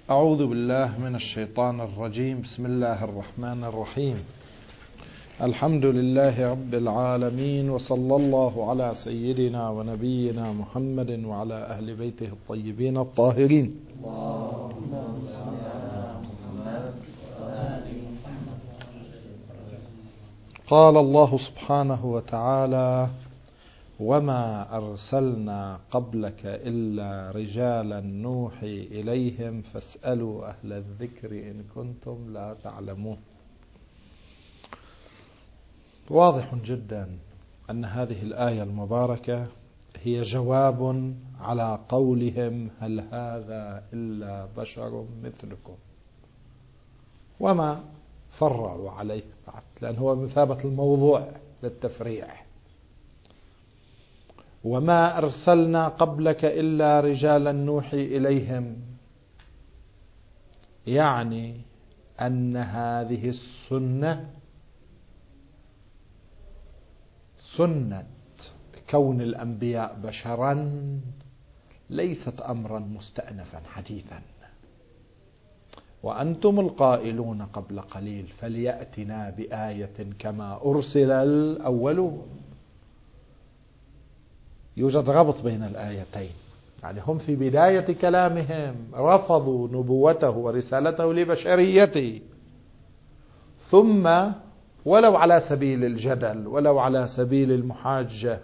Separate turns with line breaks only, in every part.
أعوذ بالله من الشيطان الرجيم. بسم الله الرحمن الرحيم. الحمد لله رب العالمين، وصلى الله على سيدنا ونبينا محمد وعلى أهل بيته الطيبين الطاهرين. قال الله سبحانه وتعالى: وما أرسلنا قبلك إلا رجالا نوحي إليهم فاسألوا أهل الذكر إن كنتم لا تعلمون. واضح جدا أن هذه الآية المباركة هي جواب على قولهم: هل هذا إلا بشر مثلكم؟ وما فرعوا عليه بعد، لأن هو بمثابة الموضوع للتفريع. وما أرسلنا قبلك إلا رجالا نوحي إليهم، يعني أن هذه السنة، سنة كون الأنبياء بشرا، ليست أمرا مستأنفا حديثا. وأنتم القائلون قبل قليل: فليأتنا بآية كما أرسل الأولون. يوجد ربط بين الآيتين، يعني هم في بداية كلامهم رفضوا نبوته ورسالته لبشريته، ثم ولو على سبيل الجدل ولو على سبيل المحاجة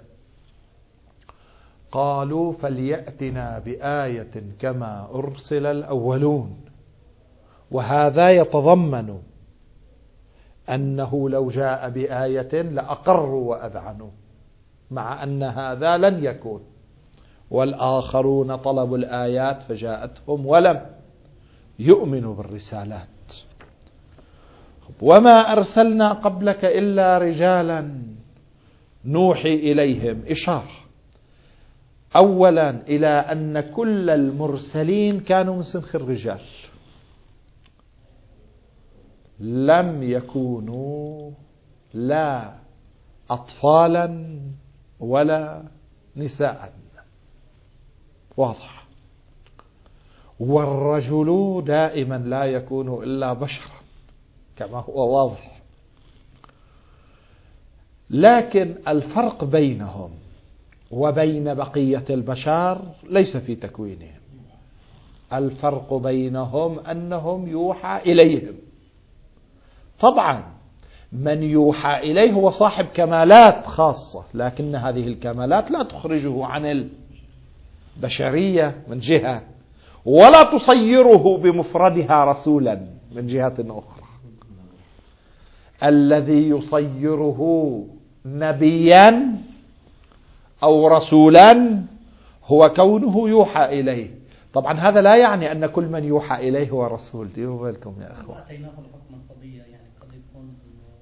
قالوا: فليأتنا بآية كما أرسل الأولون. وهذا يتضمن أنه لو جاء بآية لأقروا وأذعنوا، مع أن هذا لن يكون. والآخرون طلبوا الآيات فجاءتهم ولم يؤمنوا بالرسالات. وما أرسلنا قبلك إلا رجالا نوحي إليهم، إشارة أولا إلى أن كل المرسلين كانوا من سنخ الرجال، لم يكونوا لا أطفالا ولا نساء. واضح. والرجل دائما لا يكون إلا بشرا كما هو واضح. لكن الفرق بينهم وبين بقية البشر ليس في تكوينهم، الفرق بينهم أنهم يوحى إليهم. طبعا من يوحى إليه هو صاحب كمالات خاصة، لكن هذه الكمالات لا تخرجه عن البشرية من جهة، ولا تصيره بمفردها رسولا من جهة أخرى. الذي يصيره نبيا أو رسولا هو كونه يوحى إليه. طبعا هذا لا يعني أن كل من يوحى إليه هو رسول. ديروا بالكم يا أخوان.
أتيناه الحكم الصبية، يعني قد يكون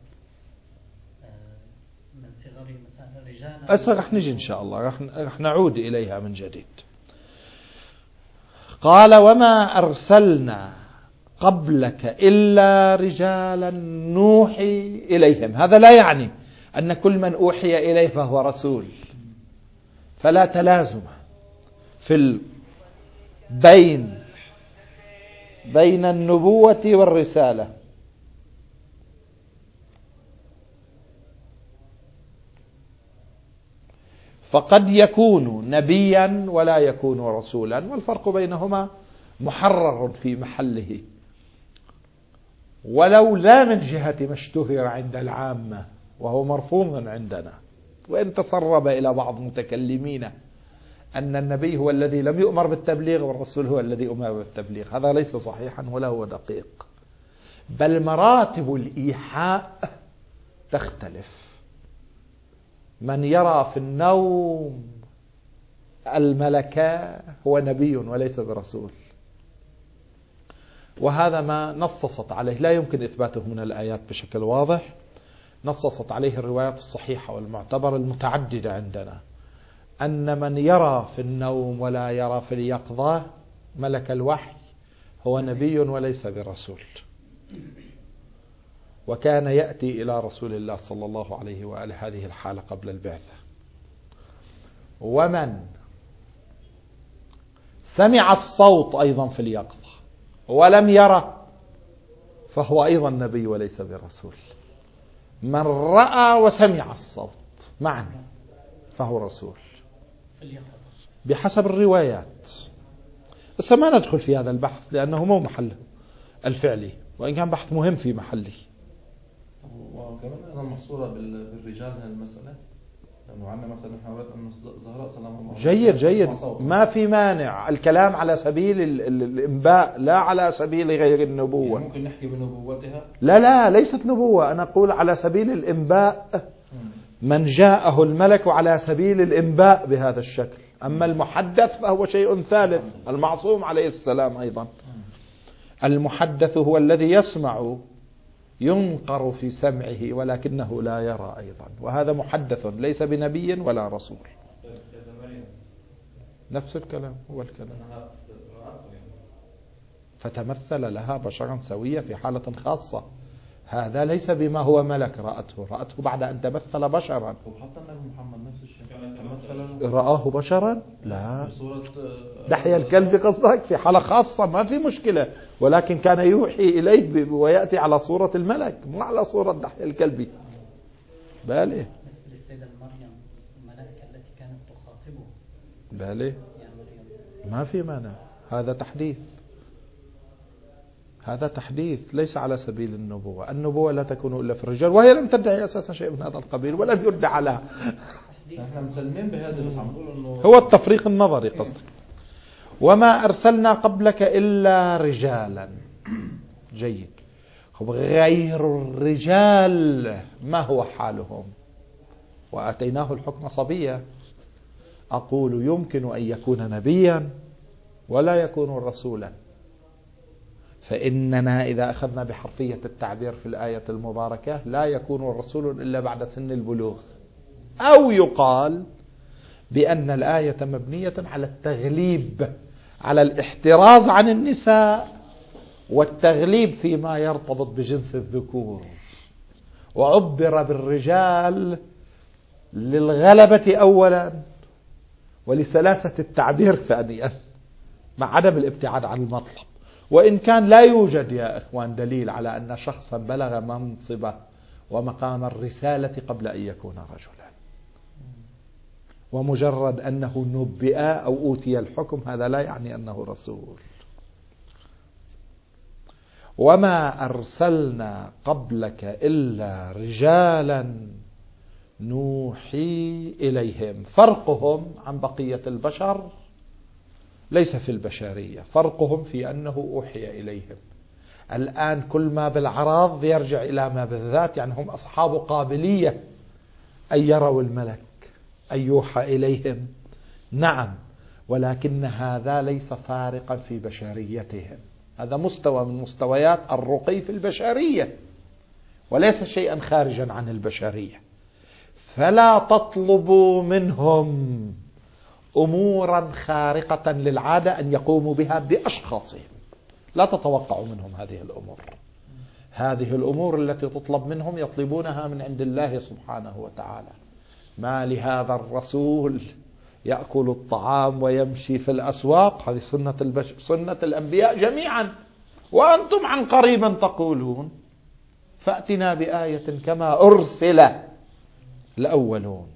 من صغر مثلا رجال.
رح نجي إن شاء الله، رح نعود إليها من جديد. قال: وما أرسلنا قبلك إلا رجالا نوحي إليهم. هذا لا يعني أن كل من أوحي إليه فهو رسول، فلا تلازم في بين النبوة والرسالة. فقد يكون نبيا ولا يكون رسولا، والفرق بينهما محرر في محله، ولو لا من جهة ما اشتهر عند العامة وهو مرفوض عندنا، وإن تسرب إلى بعض متكلمين أن النبي هو الذي لم يؤمر بالتبليغ والرسول هو الذي أمر بالتبليغ. هذا ليس صحيحا ولا هو دقيق، بل مراتب الإيحاء تختلف. من يرى في النوم الملكة هو نبي وليس برسول، وهذا ما نصصت عليه، لا يمكن إثباته من الآيات بشكل واضح. نصصت عليه الروايات الصحيحة والمعتبرة المتعددة عندنا، أن من يرى في النوم ولا يرى في اليقظة ملك الوحي هو نبي وليس برسول. وكان يأتي إلى رسول الله صلى الله عليه وآله هذه الحالة قبل البعثة. ومن سمع الصوت أيضا في اليقظة ولم يرى فهو أيضا نبي وليس برسول. من رأى وسمع الصوت معا فهو رسول بحسب الروايات. بس ما ندخل في هذا البحث لأنه مو محله الفعلي، وإن كان بحث مهم في محله.
وكمان أنا محصورة بالرجال هالمسألة، لأنه عندنا مثلا محاولات أن زهراء سلام الله
جيد ما في مانع الكلام على سبيل الإنباء لا على سبيل غير النبوة.
يعني ممكن نحكي بنبوتها؟
لا ليست نبوة، أنا أقول على سبيل الإنباء، من جاءه الملك على سبيل الإنباء بهذا الشكل. أما المحدث فهو شيء ثالث، المعصوم عليه السلام أيضا. المحدث هو الذي يسمع ينقر في سمعه ولكنه لا يرى أيضا، وهذا محدث ليس بنبي ولا رسول. نفس الكلام هو الكلام. فتمثل لها بشرا سويا في حالة خاصة، هذا ليس بما هو ملك رأته بعد أن تمثل بشرا.
وحتى النبي محمد نفس الشيء
رآه بشرا لا دحية الكلب قصدك في حالة خاصة ما في مشكلة، ولكن كان يوحي إليه ويأتي على صورة الملك مو على صورة دحية الكلب. بالي
مثل السيدة مريم الملائكة التي كانت تخاطبه.
بالي ما في مانع، هذا تحديث، هذا تحديث ليس على سبيل النبوة. النبوة لا تكون إلا في الرجال، وهي لم تدعي أساسا شيء من هذا القبيل ولم يدعى لها.
احنا مسلمين بهذا، بس عم نقول انه
هو التفريق النظري قصدك. وما أرسلنا قبلك إلا رجالا. جيد. غير الرجال ما هو حالهم؟ وآتيناه الحكم صبيا. أقول يمكن أن يكون نبيا ولا يكون رسولا، فإننا إذا أخذنا بحرفية التعبير في الآية المباركة لا يكون الرسول إلا بعد سن البلوغ. أو يقال بأن الآية مبنية على التغليب، على الاحتراز عن النساء والتغليب فيما يرتبط بجنس الذكور، وعبر بالرجال للغلبة أولا ولسلاسة التعبير ثانيا، مع عدم الابتعاد عن المطلب. وإن كان لا يوجد يا إخوان دليل على أن شخصا بلغ منصب ومقام الرسالة قبل أن يكون رجلا، ومجرد أنه نبئ أو أوتي الحكم هذا لا يعني أنه رسول. وما أرسلنا قبلك إلا رجالا نوحي إليهم. فرقهم عن بقية البشر ليس في البشرية، فرقهم في أنه أوحي إليهم. الآن كل ما بالعراض يرجع إلى ما بالذات، يعني هم أصحاب قابلية أن يروا الملك، أن يوحى إليهم، نعم، ولكن هذا ليس فارقا في بشريتهم. هذا مستوى من مستويات الرقي في البشرية وليس شيئا خارجا عن البشرية. فلا تطلبوا منهم أمورا خارقة للعادة أن يقوموا بها بأشخاصهم، لا تتوقعوا منهم هذه الأمور. هذه الأمور التي تطلب منهم يطلبونها من عند الله سبحانه وتعالى. ما لهذا الرسول يأكل الطعام ويمشي في الأسواق، هذه سنة الأنبياء جميعا، وأنتم عن قريبا تقولون فأتنا بآية كما أرسل الأولون.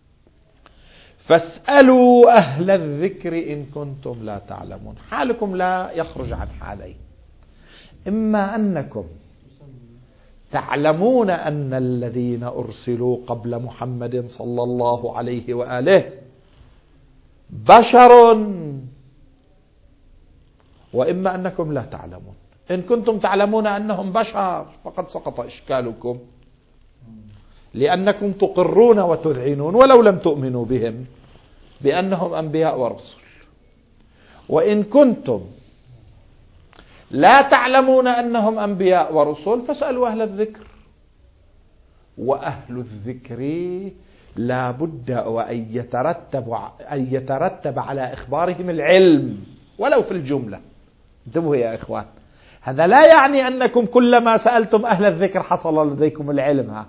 فاسألوا أهل الذكر إن كنتم لا تعلمون. حالكم لا يخرج عن حالين: إما أنكم تعلمون أن الذين أرسلوا قبل محمد صلى الله عليه وآله بشر، وإما أنكم لا تعلمون. إن كنتم تعلمون أنهم بشر فقد سقط إشكالكم، لأنكم تقرون وتذعنون ولو لم تؤمنوا بهم بأنهم أنبياء ورسل. وإن كنتم لا تعلمون أنهم أنبياء ورسل فاسألوا أهل الذكر. وأهل الذكر لا بد وأن يترتب على إخبارهم العلم ولو في الجملة. انتبهوا يا إخوان، هذا لا يعني أنكم كلما سألتم أهل الذكر حصل لديكم العلم.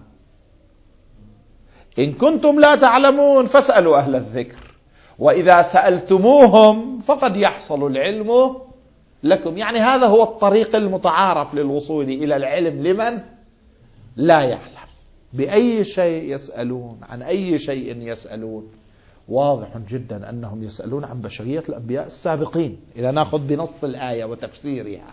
إن كنتم لا تعلمون فاسألوا أهل الذكر، وإذا سألتموهم فقد يحصل العلم لكم. يعني هذا هو الطريق المتعارف للوصول إلى العلم لمن لا يعلم. بأي شيء يسألون، عن أي شيء يسألون؟ واضح جدا أنهم يسألون عن بشرية الأنبياء السابقين، إذا نأخذ بنص الآية وتفسيرها.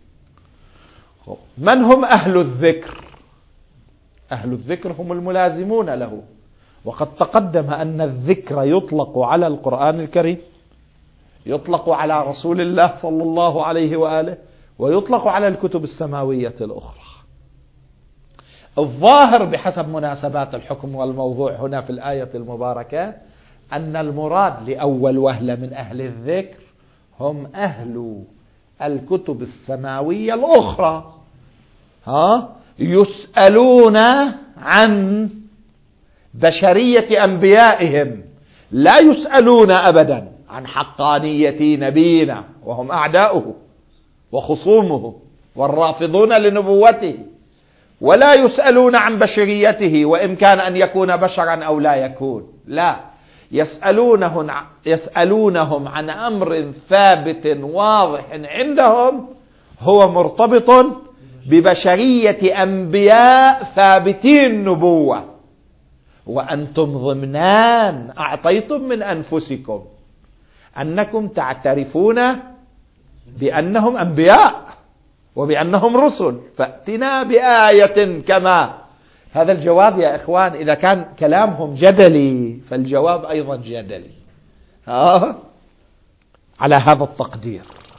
من هم أهل الذكر؟ أهل الذكر هم الملازمون له، وقد تقدم أن الذكر يطلق على القرآن الكريم، يطلق على رسول الله صلى الله عليه وآله، ويطلق على الكتب السماوية الأخرى. الظاهر بحسب مناسبات الحكم والموضوع هنا في الآية المباركة أن المراد لأول وهلة من أهل الذكر هم أهل الكتب السماوية الأخرى، يسألون عن بشرية أنبيائهم، لا يسألون أبدا عن حقانية نبينا وهم أعداؤه وخصومه والرافضون لنبوته، ولا يسألون عن بشريته وإمكان أن يكون بشرا أو لا يكون، لا، يسألونهم عن أمر ثابت واضح عندهم هو مرتبط ببشرية أنبياء ثابتين النبوة، وأنتم ضمنان أعطيتم من أنفسكم أنكم تعترفون بأنهم أنبياء وبأنهم رسل، فأتنا بآية كما. هذا الجواب يا إخوان إذا كان كلامهم جدلي فالجواب أيضا جدلي على هذا التقدير.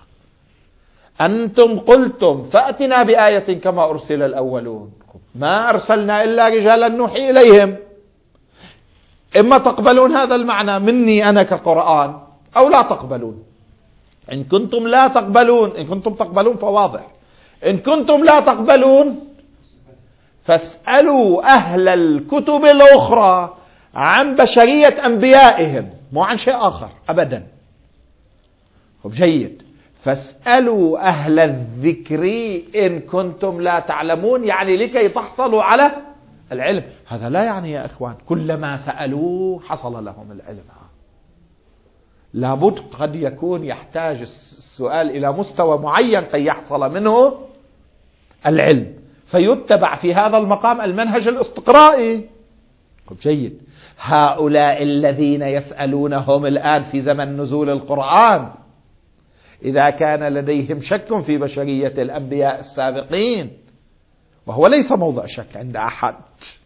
أنتم قلتم فأتنا بآية كما أرسل الأولون، ما أرسلنا إلا رجالا نوحي إليهم. إما تقبلون هذا المعنى مني أنا كقرآن أو لا تقبلون. إن كنتم لا تقبلون، إن كنتم تقبلون فواضح، إن كنتم لا تقبلون فاسألوا أهل الكتب الأخرى عن بشرية أنبيائهم، مو عن شيء آخر أبدا. جيد، فاسألوا أهل الذكر إن كنتم لا تعلمون، يعني لكي تحصلوا على العلم. هذا لا يعني يا إخوان كلما سألوه حصل لهم العلم، لابد قد يكون يحتاج السؤال إلى مستوى معين كي يحصل منه العلم، فيتبع في هذا المقام المنهج الاستقرائي. جيد، هؤلاء الذين يسألونهم الآن في زمن نزول القرآن إذا كان لديهم شك في بشرية الأنبياء السابقين، وهو ليس موضع شك عند أحد،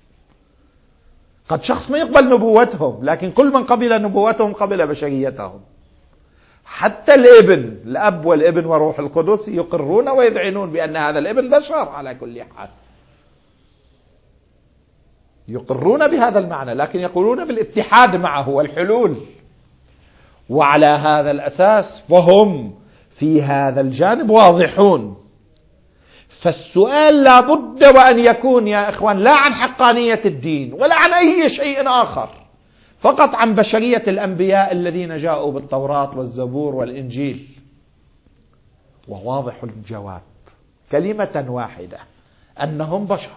قد شخص ما يقبل نبوتهم، لكن كل من قبل نبوتهم قبل بشريتهم. حتى الأب والابن وروح القدس يقرون ويذعنون بأن هذا الابن بشر على كل حال، يقرون بهذا المعنى، لكن يقولون بالاتحاد معه والحلول. وعلى هذا الأساس فهم في هذا الجانب واضحون. فالسؤال لابد وأن يكون يا إخوان لا عن حقانية الدين ولا عن أي شيء آخر، فقط عن بشرية الأنبياء الذين جاءوا بالتوراة والزبور والإنجيل. وواضح الجواب كلمة واحدة أنهم بشر.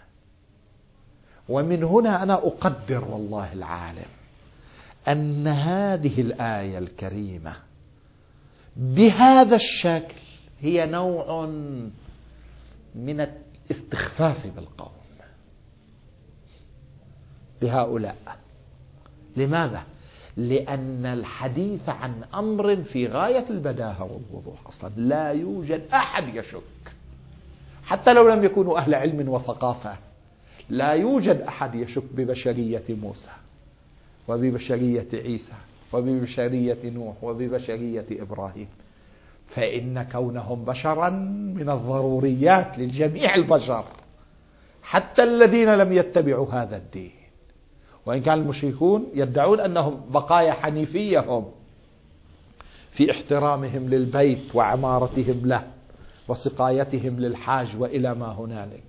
ومن هنا أنا أقدر والله العالم أن هذه الآية الكريمة بهذا الشكل هي نوع من الاستخفاف بالقوم بهؤلاء. لماذا؟ لأن الحديث عن أمر في غاية البداهة والوضوح، أصلا لا يوجد أحد يشك، حتى لو لم يكونوا أهل علم وثقافة، لا يوجد أحد يشك ببشرية موسى وببشرية عيسى وببشرية نوح وببشرية إبراهيم، فإن كونهم بشرا من الضروريات للجميع البشر، حتى الذين لم يتبعوا هذا الدين. وإن كان المشركون يدعون أنهم بقايا حنيفية هم في احترامهم للبيت وعمارتهم له وسقايتهم للحاج وإلى ما هنالك.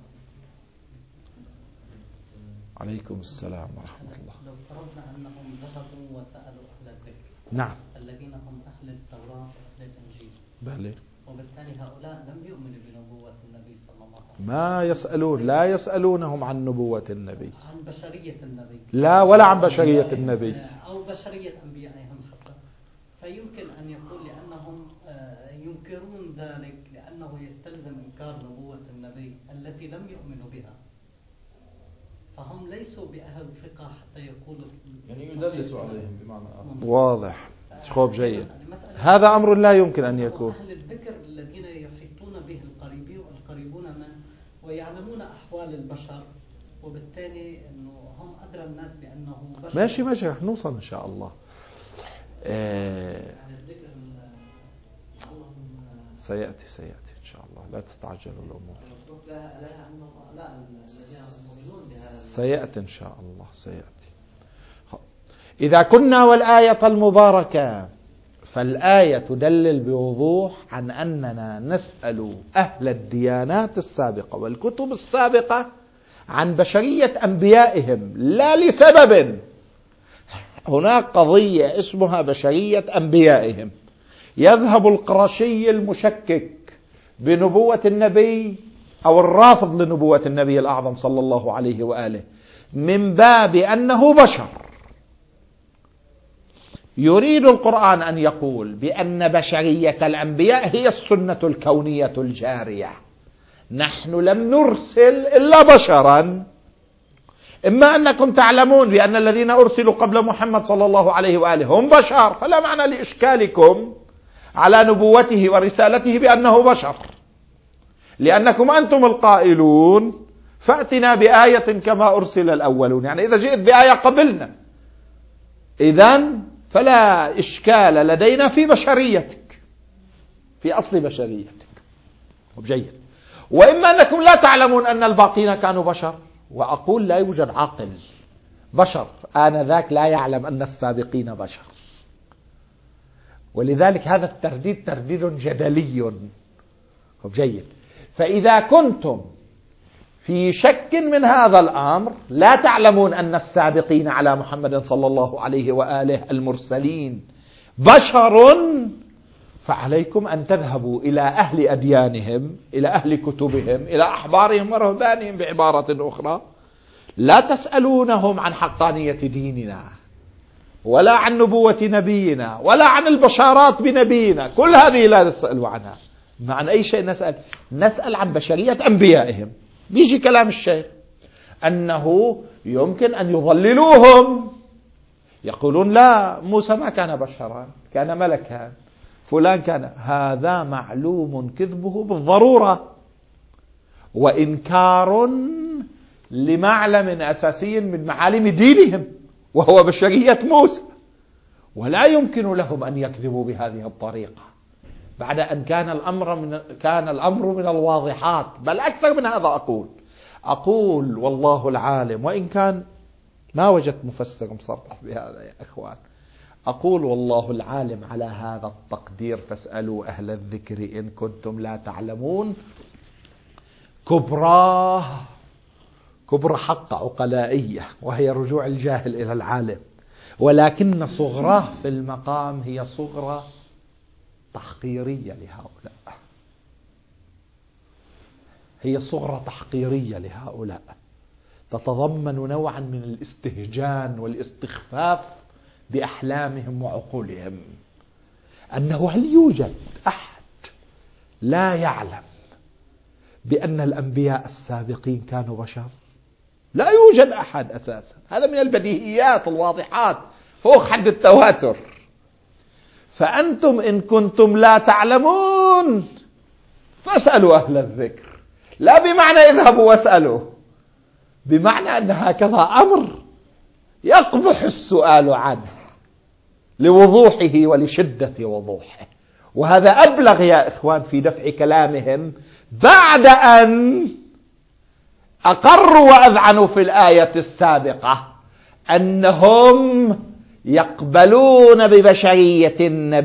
عليكم السلام ورحمة الله.
لو فرضنا أنهم ذهبوا وسألوا أهل الذكر،
نعم،
الذين هم أهل التوراة وأهل الإنجيل،
بلى،
وبالتالي هؤلاء لم يؤمنوا بنبوة النبي صلى الله عليه وسلم،
ما يسألون، لا يسألونهم عن نبوة النبي،
عن بشرية النبي،
لا، ولا عن بشرية النبي،
أو بشرية أنبيائهم حتى. فيمكن أن يكون لأنهم ينكرون ذلك لأنه يستلزم إنكار نبوة النبي التي لم يؤمنوا بها، فهم ليسوا بأهل ثقة حتى يقولوا
يعني يدلسوا عليهم بمعنى آخر.
واضح. خوب جيد. هذا أمر لا يمكن أن يكون.
أهل الذكر الذين يحيطون به القريبون منه ويعلمون أحوال البشر، وبالتالي أنه هم أدرى الناس بأنه بشر.
ماشي رح نوصل إن شاء الله. سيأتي إن شاء الله، لا تستعجلوا الأمور. سيأتي إن شاء الله سيأتي. إذا كنا والآية المباركة، فالآية تدلل بوضوح عن أننا نسأل أهل الديانات السابقة والكتب السابقة عن بشرية أنبيائهم، لا لسبب. هناك قضية اسمها بشرية أنبيائهم. يذهب القرشي المشكك بنبوة النبي أو الرافض لنبوة النبي الأعظم صلى الله عليه وآله من باب أنه بشر. يريد القرآن أن يقول بأن بشرية الأنبياء هي السنة الكونية الجارية. نحن لم نرسل إلا بشرا. إما أنكم تعلمون بأن الذين أرسلوا قبل محمد صلى الله عليه وآله هم بشر، فلا معنى لإشكالكم على نبوته ورسالته بأنه بشر، لأنكم أنتم القائلون فأتنا بآية كما أرسل الأولون. يعني إذا جئت بآية قبلنا، إذن فلا إشكال لدينا في بشريتك، في أصل بشريتك. جيد. وإما أنكم لا تعلمون أن الباقين كانوا بشر، وأقول لا يوجد عاقل بشر آنذاك لا يعلم أن السابقين بشر. ولذلك هذا الترديد ترديد جدلي. جيد. فإذا كنتم في شك من هذا الأمر، لا تعلمون أن السابقين على محمد صلى الله عليه وآله المرسلين بشر، فعليكم أن تذهبوا إلى أهل أديانهم، إلى أهل كتبهم، إلى أحبارهم ورهبانهم بعبارة أخرى. لا تسألونهم عن حقانية ديننا، ولا عن نبوة نبينا، ولا عن البشارات بنبينا. كل هذه لا نسأل عنها. عن أي شيء نسأل عن بشرية أنبيائهم. بيجي كلام الشيخ أنه يمكن أن يضللوهم، يقولون لا، موسى ما كان بشرا، كان ملكا، فلان كان. هذا معلوم كذبه بالضرورة، وإنكار لمعلم أساسي من معالم دينهم وهو بشرية موسى. ولا يمكن لهم أن يكذبوا بهذه الطريقة بعد أن كان الأمر من الواضحات. بل أكثر من هذا أقول والله العالم، وإن كان ما وجدت مفسر مصرح بهذا يا إخوان، أقول والله العالم على هذا التقدير. فاسألوا أهل الذكر إن كنتم لا تعلمون. كبرى حق عقلائية، وهي رجوع الجاهل إلى العالم، ولكن صغراه في المقام هي صغرى تحقيرية لهؤلاء. هي صغرى تحقيرية لهؤلاء، تتضمن نوعا من الاستهجان والاستخفاف بأحلامهم وعقولهم. أنه هل يوجد أحد لا يعلم بأن الأنبياء السابقين كانوا بشر؟ لا يوجد أحد أساسا. هذا من البديهيات الواضحات فوق حد التواتر. فأنتم إن كنتم لا تعلمون فاسألوا أهل الذكر، لا بمعنى اذهبوا واسألوا، بمعنى أن هكذا أمر يقبح السؤال عنه لوضوحه ولشدة وضوحه. وهذا أبلغ يا إخوان في دفع كلامهم بعد أن أقروا وأذعنوا في الآية السابقة أنهم يقبلون ببشرية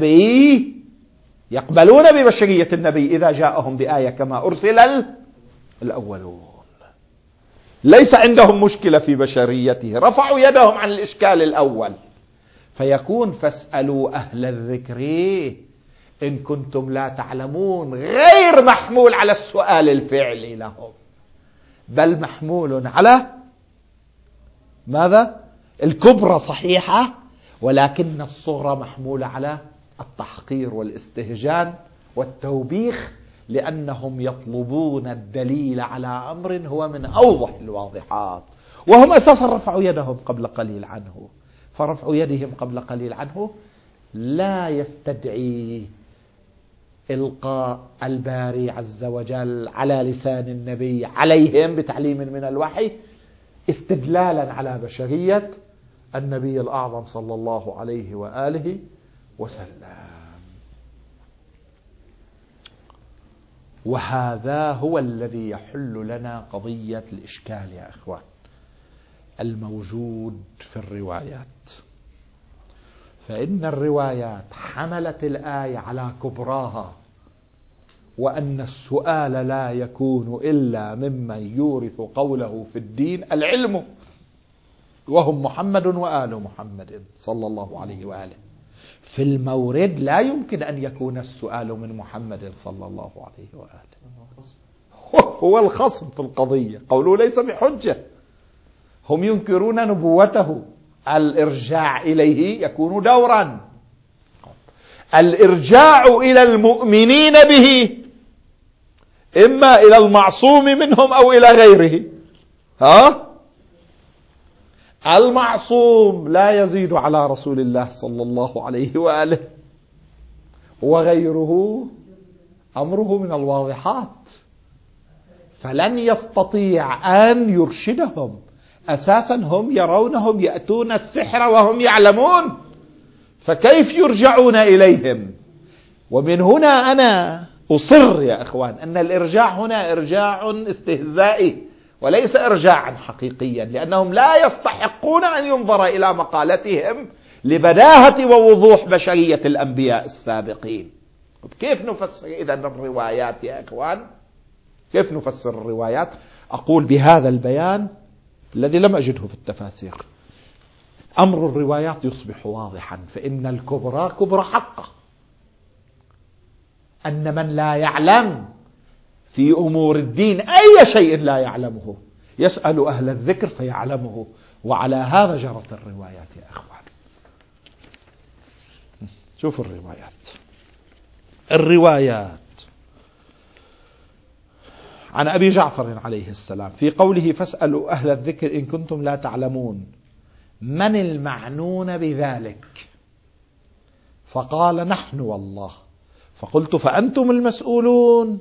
النبي إذا جاءهم بآية كما أرسل الأولون. ليس عندهم مشكلة في بشريته، رفعوا يدهم عن الإشكال الأول. فيكون فاسألوا أهل الذكر إن كنتم لا تعلمون غير محمول على السؤال الفعلي لهم، بل محمول على ماذا؟ الكبرى صحيحة، ولكن الصغرى محمولة على التحقير والاستهجان والتوبيخ، لأنهم يطلبون الدليل على أمر هو من أوضح الواضحات، وهم أساسا رفعوا يدهم قبل قليل عنه. فرفع يدهم قبل قليل عنه لا يستدعي إلقاء الباري عز وجل على لسان النبي عليهم بتعليم من الوحي استدلالا على بشرية النبي الأعظم صلى الله عليه وآله وسلم. وهذا هو الذي يحل لنا قضية الإشكال يا إخوان الموجود في الروايات. فإن الروايات حملت الآية على كبراها، وأن السؤال لا يكون إلا ممن يورث قوله في الدين العلم، وهم محمد وآل محمد صلى الله عليه وآله. في المورد لا يمكن أن يكون السؤال من محمد صلى الله عليه وآله، هو الخصم في القضية، قوله ليس بحجة. هم ينكرون نبوته، الإرجاع إليه يكون دورا. الإرجاع إلى المؤمنين به إما إلى المعصوم منهم أو إلى غيره. المعصوم لا يزيد على رسول الله صلى الله عليه وآله، وغيره أمره من الواضحات، فلن يستطيع أن يرشدهم. أساسا هم يرونهم يأتون السحر وهم يعلمون، فكيف يرجعون إليهم؟ ومن هنا أنا أصر يا أخوان أن الإرجاع هنا إرجاع استهزائي وليس إرجاعا حقيقيا، لأنهم لا يستحقون أن ينظر إلى مقالتهم لبداهة ووضوح بشرية الأنبياء السابقين. كيف نفسر إذن الروايات يا أخوان؟ كيف نفسر الروايات؟ أقول بهذا البيان الذي لم أجده في التفاسير، أمر الروايات يصبح واضحا. فإن الكبرى كبرى حقه، أن من لا يعلم في أمور الدين أي شيء لا يعلمه يسأل أهل الذكر فيعلمه، وعلى هذا جرت الروايات يا أخوان. شوفوا الروايات عن أبي جعفر عليه السلام في قوله فاسألوا أهل الذكر إن كنتم لا تعلمون من المعنون بذلك؟ فقال نحن والله. فقلت فأنتم المسؤولون؟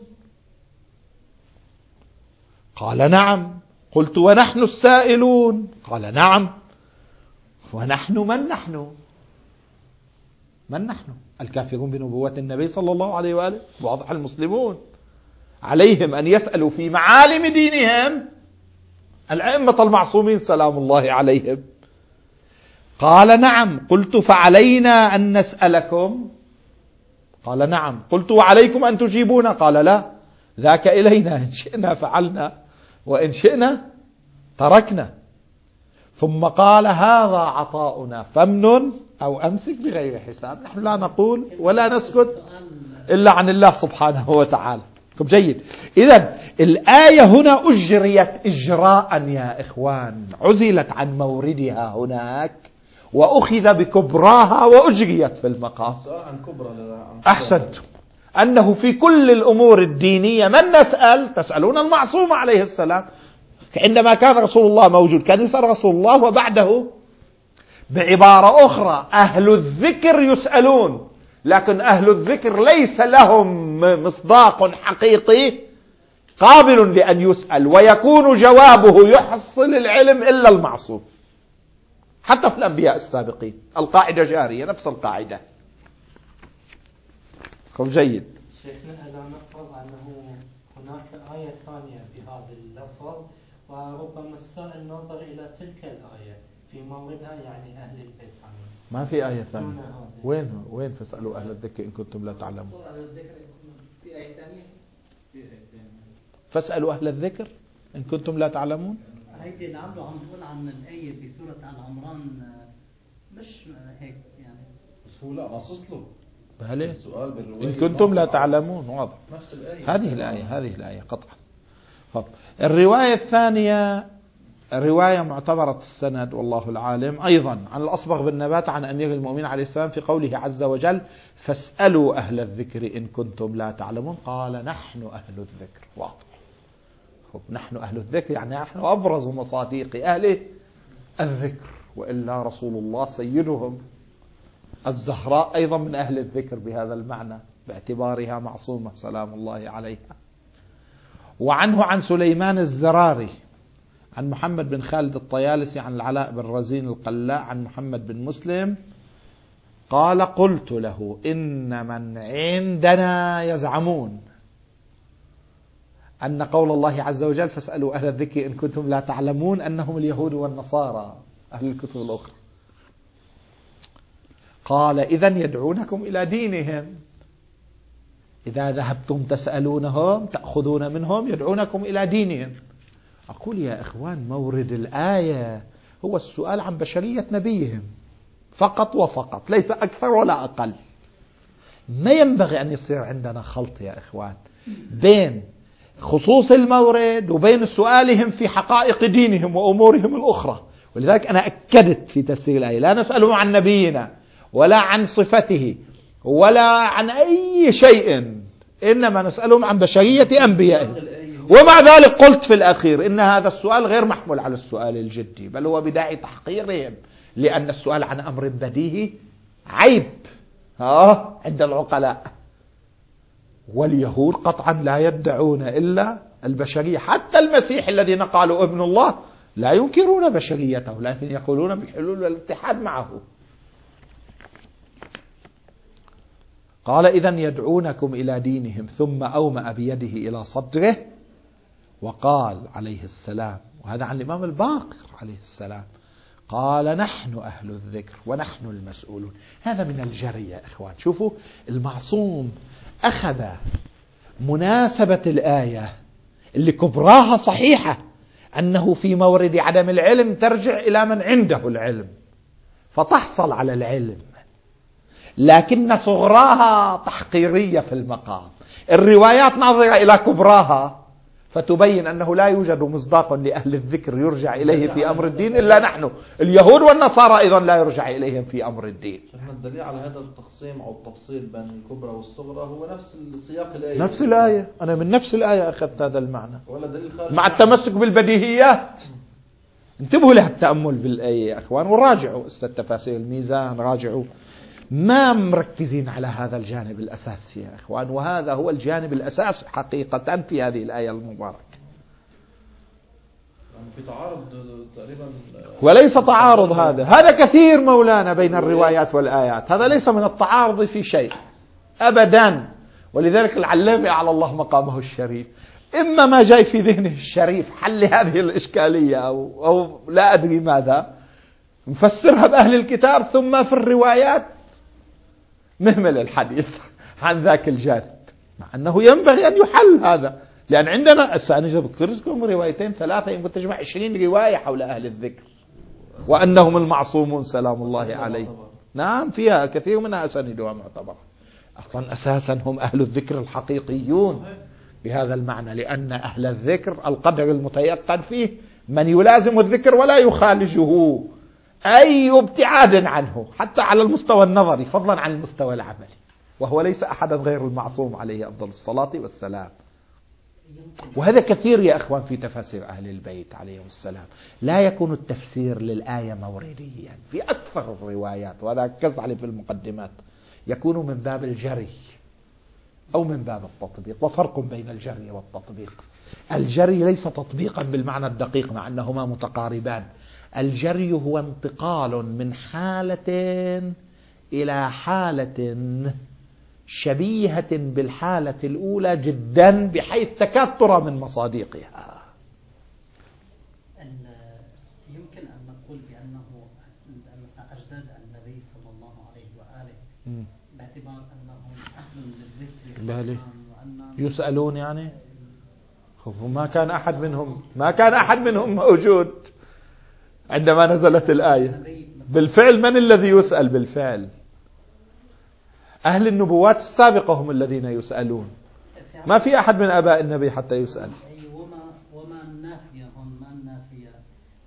قال نعم. قلت ونحن السائلون؟ قال نعم. ونحن من نحن؟ من نحن؟ الكافرون بنبوة النبي صلى الله عليه وآله، واضح المسلمون عليهم أن يسألوا في معالم دينهم الأئمة المعصومين سلام الله عليهم. قال نعم. قلت فعلينا أن نسألكم؟ قال نعم. قلت وعليكم أن تجيبونا؟ قال لا، ذاك إلينا، إن شئنا فعلنا وإن شئنا تركنا. ثم قال هذا عطاؤنا فامنن أو أمسك بغير حساب. نحن لا نقول ولا نسكت إلا عن الله سبحانه وتعالى. طب جيد، إذن الآية هنا أجريت إجراء يا إخوان، عزلت عن موردها هناك وأخذ بكبراها وأجريت في المقام. أحسنت، أنه في كل الأمور الدينية من نسأل؟ تسألون المعصوم عليه السلام. عندما كان رسول الله موجود كان يسأل رسول الله، وبعده بعبارة أخرى أهل الذكر يسألون، لكن أهل الذكر ليس لهم مصداق حقيقي قابل لأن يسأل، ويكون جوابه يحصل العلم إلا المعصوم. حتى في الأنبياء السابقين القاعدة جارية، نفس القاعدة. جيد.
شيخنا إذا نفرض أنه هناك آية ثانية بهذا اللفظ، وربما السائل نظر إلى تلك الآية في موردها، يعني أهل البيت عنه.
ما في آية ثانية. وين فاسألوا أهل الذكر إن كنتم لا تعلمون؟
في آية ثانية.
فاسألوا أهل الذكر إن كنتم لا تعلمون.
هيدي اللي عم نقول عن الآية بسورة آل عمران، مش هيك يعني.
بس هو لا نصص له
السؤال إن كنتم لا تعلمون، واضح.
نفس الآية.
هذه الآية قطعا. الرواية الثانية رواية معتبرة السند والله العالم أيضا عن الأصبغ بن نبات عن أمير المؤمنين عليه السلام في قوله عز وجل فاسألوا أهل الذكر إن كنتم لا تعلمون قال نحن أهل الذكر. واضح. نحن أهل الذكر يعني نحن أبرز مصاديق أهل الذكر، وإلا رسول الله سيدهم. الزهراء أيضا من أهل الذكر بهذا المعنى باعتبارها معصومة سلام الله عليها. وعنه عن سليمان الزراري عن محمد بن خالد الطيالسي عن العلاء بن رزين القلاع عن محمد بن مسلم قال قلت له إن من عندنا يزعمون أن قول الله عز وجل فاسألوا أهل الذكر إن كنتم لا تعلمون أنهم اليهود والنصارى أهل الكتب الأخرى. قال إذن يدعونكم إلى دينهم، إذا ذهبتم تسألونهم تأخذون منهم يدعونكم إلى دينهم. أقول يا إخوان مورد الآية هو السؤال عن بشرية نبيهم فقط وفقط، ليس أكثر ولا أقل. ما ينبغي أن يصير عندنا خلط يا إخوان بين خصوص المورد وبين سؤالهم في حقائق دينهم وأمورهم الأخرى. ولذلك أنا أكدت في تفسير الآية لا نسألهم عن نبينا ولا عن صفته ولا عن أي شيء، إنما نسألهم عن بشرية أنبيائهم. ومع ذلك قلت في الأخير إن هذا السؤال غير محمول على السؤال الجدي، بل هو بداعي تحقيرهم، لأن السؤال عن أمر بديهي عيب عند العقلاء. واليهود قطعا لا يدعون إلا البشرية، حتى المسيح الذي قالوا ابن الله لا ينكرون بشريته، لكن يقولون بحلول الاتحاد معه. قال إذن يدعونكم إلى دينهم ثم أومأ بيده إلى صدره وقال عليه السلام، وهذا عن الإمام الباقر عليه السلام، قال نحن أهل الذكر ونحن المسؤولون. هذا من الجري يا إخوان. شوفوا المعصوم أخذ مناسبة الآية اللي كبراها صحيحة أنه في مورد عدم العلم ترجع إلى من عنده العلم فتحصل على العلم، لكن صغراها تحقيرية في المقام. الروايات ناظرة إلى كبراها فتبين أنه لا يوجد مصداق لأهل الذكر يرجع إليه في أمر الدين إلا نحن. اليهود والنصارى أيضا لا يرجع إليهم في أمر الدين.
الدليل على هذا التقسيم أو التفصيل بين الكبرى والصغرى هو نفس السياق الآية.
نفس الآية، أنا من نفس الآية أخذت هذا المعنى
ولا دليل
مع التمسك بالبديهيات. انتبهوا لها التأمل بالآية يا أخوان، وراجعوا التفاسير الميزان، راجعوا. ما مركزين على هذا الجانب الأساسي يا إخوان، وهذا هو الجانب الأساسي حقيقة في هذه الآية المباركة.
في تعارض تقريبا،
وليس تعارض، هذا كثير مولانا بين الروايات والآيات، هذا ليس من التعارض في شيء أبدا. ولذلك العلامة على الله مقامه الشريف، إما ما جاي في ذهنه الشريف حل هذه الإشكالية أو لا أدري ماذا، نفسرها بأهل الكتاب، ثم في الروايات مهمل الحديث عن ذاك الجانب، مع أنه ينبغي أن يحل هذا. لأن عندنا سأذكر لكم روايتين ثلاثة يمكن تجمع 20 رواية حول أهل الذكر وأنهم المعصومون سلام الله عليه. نعم فيها كثير منها أسانيدها معتبرة. أصلا أساسا هم أهل الذكر الحقيقيون بهذا المعنى، لأن أهل الذكر القدر المتيقن فيه من يلازم الذكر ولا يخالجه أي ابتعاد عنه حتى على المستوى النظري فضلا عن المستوى العملي، وهو ليس أحدا غير المعصوم عليه أفضل الصلاة والسلام. وهذا كثير يا أخوان في تفاسير أهل البيت عليهم السلام، لا يكون التفسير للآية مورديا في أكثر الروايات، وهذا ركزت عليه في المقدمات، يكون من باب الجري أو من باب التطبيق. وفرق بين الجري والتطبيق، الجري ليس تطبيقا بالمعنى الدقيق مع أنهما متقاربان. الجري هو انتقال من حالة إلى حالة شبيهة بالحالة الأولى جدا بحيث تكاد ترى من مصاديقها.
يمكن أن نقول بأنه مثلا أجداد النبي صلى الله عليه وآله باعتبار أنهم أهل للذكر
يسألون، يعني ما كان أحد منهم موجود عندما نزلت الآية. بالفعل من الذي يسأل بالفعل؟ أهل النبوات السابقة هم الذين يسألون، ما في أحد من آباء النبي حتى يسأل.
وما النافية هون، ما النافية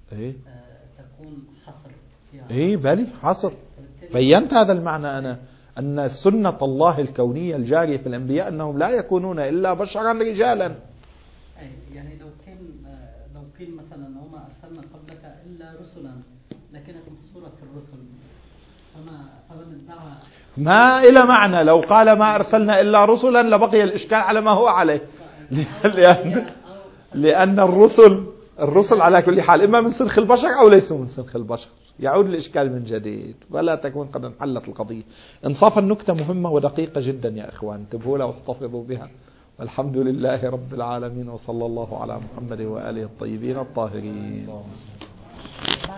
تكون حصر فيها.
بلي حصر. بينت هذا المعنى أنا، أن سنة الله الكونية الجارية في الأنبياء أنهم لا يكونون إلا بشرا رجالا.
يعني لو كان مثلا وما أرسلنا قبلك إلا رسلا لكنت محصورة في الرسل، فمن ادعى
ما إلى معنى. لو قال ما أرسلنا إلا رسلا لبقي الإشكال على ما هو عليه، لأن الرسل على كل حال إما من سنخ البشر أو ليسوا من سنخ البشر، يعود الإشكال من جديد، ولا تكون قد انحلت القضية. إنصاف النكتة مهمة ودقيقة جدا يا إخوان، انتبهوا لها واحتفظوا بها. والحمد لله رب العالمين، وصلى الله على محمد وآله الطيبين الطاهرين.